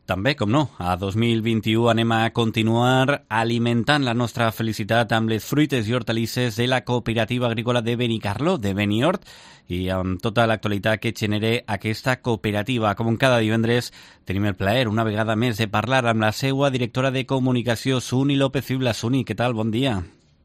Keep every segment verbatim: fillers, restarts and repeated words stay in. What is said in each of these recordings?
També, com no, a dos mil vint-i-u anem a continuar alimentant la nostra felicitat amb les fruites i hortalisses de la cooperativa agrícola de Benicarló, de Benihort, i amb tota l'actualitat que genera aquesta cooperativa. Com cada divendres, tenim el plaer una vegada més de parlar amb la seva directora de comunicació, Suni López Fibla. Suni, què tal? Bon dia.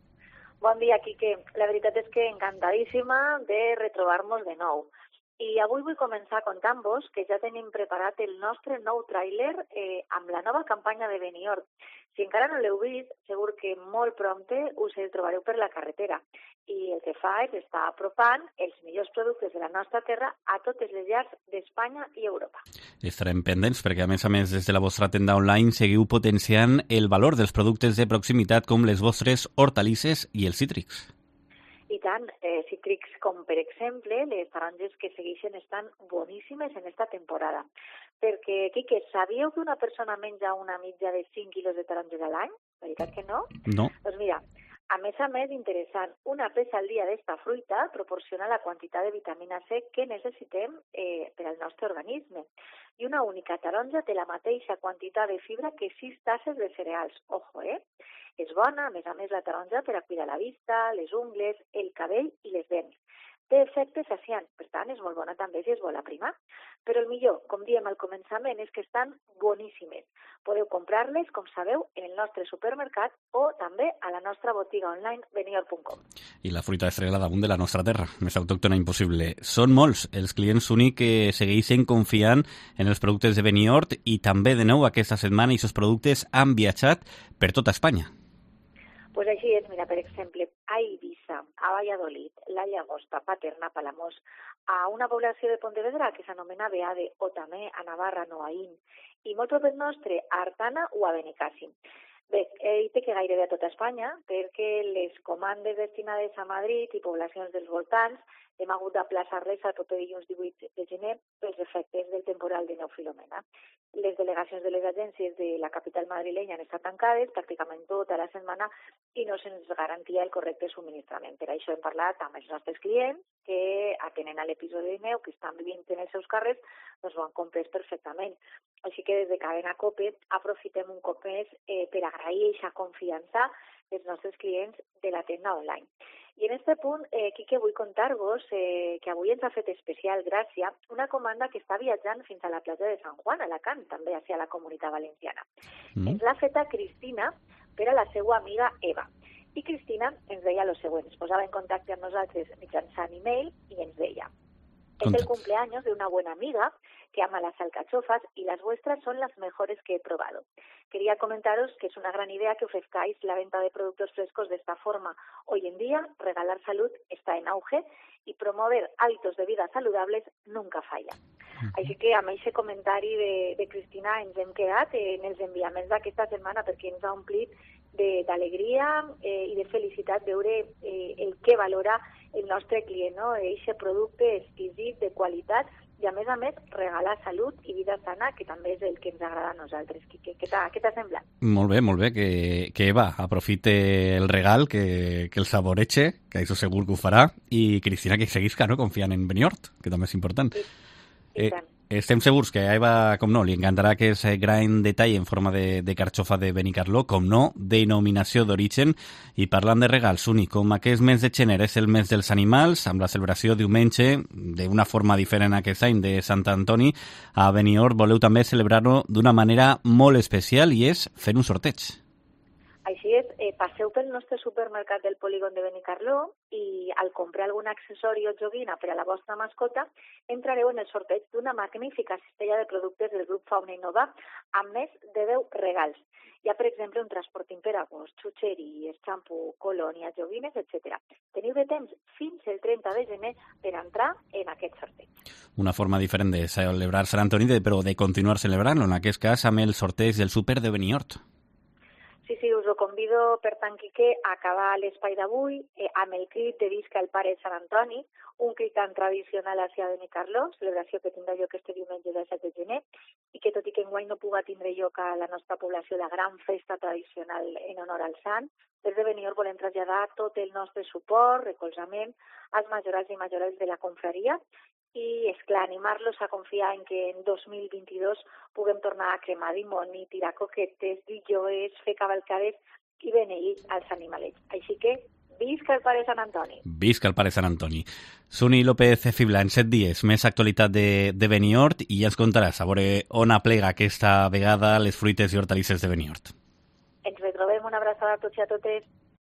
Bon dia, Quique. La veritat és que encantadíssima de retrobar-nos de nou. I avui vull començar contant-vos que ja tenim preparat el nostre nou tràiler eh, amb la nova campanya de Benihort. Si encara no l'heu vist, segur que molt prompte us el trobareu per la carretera. I el que fa és estar apropant els millors productes de la nostra terra a totes les llars d'Espanya i Europa. Estarem pendents perquè, a més a més, des de la vostra tenda online seguiu potenciant el valor dels productes de proximitat com les vostres hortalisses i els cítrics. I tant, eh, cítrics com, per exemple, les taronges que segueixen estan boníssimes en esta temporada. Perquè, Quique, sabíeu que una persona menja una mitja de cinc quilos de taronges a l'any? Veritat que no? No. Doncs mira, a més a més, interessant, una peça al dia d'esta fruita proporciona la quantitat de vitamina C que necessitem eh, per al nostre organisme. I una única taronja té la mateixa quantitat de fibra que sis tasses de cereals. Ojo, eh? És bona, a més a més, la taronja per a cuidar la vista, les ungles, el cabell i les dents. Té efecte saciant, per tant, és molt bona també si es vol aprimar. Però el millor, com diem al començament, és que estan boníssimes. Podeu comprar-les, com sabeu, en el nostre supermercat o també a la nostra botiga online benihort punt com. I la fruita estrella damunt de la nostra terra, més autòctona impossible. Són molts els clients únics que segueixen confiant en els productes de Benihort i també, de nou, aquesta setmana aquests productes han viatjat per tota Espanya. Pues així és, mira, per exemple, a Eivissa, a Valladolid, la Llagosta, Paterna, Palamós, a una població de Pontevedra que s'anomena Beade, o també a Navarra, Noaín, i molt propet nostre, a Artana o a Benicàssim. Bé, ell té que gairebé a tota Espanya, perquè les comandes destinades a Madrid i poblacions dels voltants hem hagut d'aplaçar-les el proper dilluns divuit de gener pels efectes del temporal de Neu Filomena. Les delegacions de les agències de la capital madrilenya han estat tancades pràcticament tota la setmana i no se'ns garantia el correcte subministrament. Per això hem parlat amb els nostres clients que atenen a l'episodi de neu, que estan vivint en els seus carrers, doncs ho han comprès perfectament. Així que des de Cadena Cope aprofitem un cop més eh, per agrair aquesta confiança dels nostres clients de la tenda online. I en aquest punt, eh, Quique, vull contar-vos eh, que avui ens ha fet especial gràcia una comanda que està viatjant fins a la platja de Sant Juan, a Alacant, també hacia la Comunitat Valenciana. Mm. Ens l'ha feta Cristina per a la seva amiga Eva. I Cristina ens deia el següent, es posava en contacte amb nosaltres mitjançant e-mail i ens deia: es el cumpleaños de una buena amiga que ama las alcachofas y las vuestras son las mejores que he probado. Quería comentaros que es una gran idea que ofrezcáis la venta de productos frescos de esta forma. Hoy en día, regalar salud está en auge y promover hábitos de vida saludables nunca falla. Uh-huh. Així que amb aquest comentari de, de Cristina ens hem quedat en els enviaments d'aquesta setmana perquè ens ha omplit d'alegria eh, i de felicitat veure eh, el que valora el nostre client, no? Eixe producte exquisit, de qualitat, i a més a més regalar salut i vida sana, que també és el que ens agrada a nosaltres. Què, què t'ha semblat? Molt bé, molt bé, que, que Eva aprofite el regal, que, que el saboreche, que això segur que ho farà, i Cristina que seguisca, no?, confiant en Benihort, que també és important. Sí, i tant. Eh, Estem segurs que a Eva, com no, li encantarà aquest gran detall en forma de, de carxofa de Benicarló, com no, denominació d'origen. I parlant de regals, Uni, com aquest mes de gener és el mes dels animals, amb la celebració diumenge, d'una forma diferent aquest any, de Sant Antoni, a Benihort voleu també celebrar-ho d'una manera molt especial, i és fent un sorteig. Així és, eh, passeu pel nostre supermercat del polígon de Benicarló i al comprar algun accessori o joguina per a la vostra mascota entrareu en el sorteig d'una magnífica cistella de productes del grup Fauna Innova amb més de deu regals. Hi ha, per exemple, un transporting per a gos, xutxeries, xampú, colònies, joguines, etcètera. Teniu de temps fins el trenta de gener per entrar en aquest sorteig. Una forma diferent de celebrar Sant Antoni, però de continuar celebrant-lo, en aquest cas amb el sorteig del súper de Benihort. Sí, sí, us ho convido, per tant, Quique, a acabar l'espai d'avui eh, amb el crit de Visca el Pare de Sant Antoni, un crit tan tradicional hacia Benicarló, celebració que tindrà lloc este diumenge del set de gener, i que tot i que enguany no puga tindre lloc a la nostra població la gran festa tradicional en honor al sant, des de Benihort volem traslladar tot el nostre suport, recolzament als majorals i majorals de la confraria i, és clar, animar-los a confiar en que en dos mil vint-i-dos puguem tornar a cremar dimoni, tirar coquetes, dir joes, fer cavalcades i beneir els animalets. Així que, visca el pare Sant Antoni! Visca el pare Sant Antoni! Suni López Fibla, en set dies, més actualitat de, de Benihort i ja ens contaràs a veure on aplega aquesta vegada les fruites i hortalisses de Benihort. Ens retrobem, una abraçada a tots i a totes.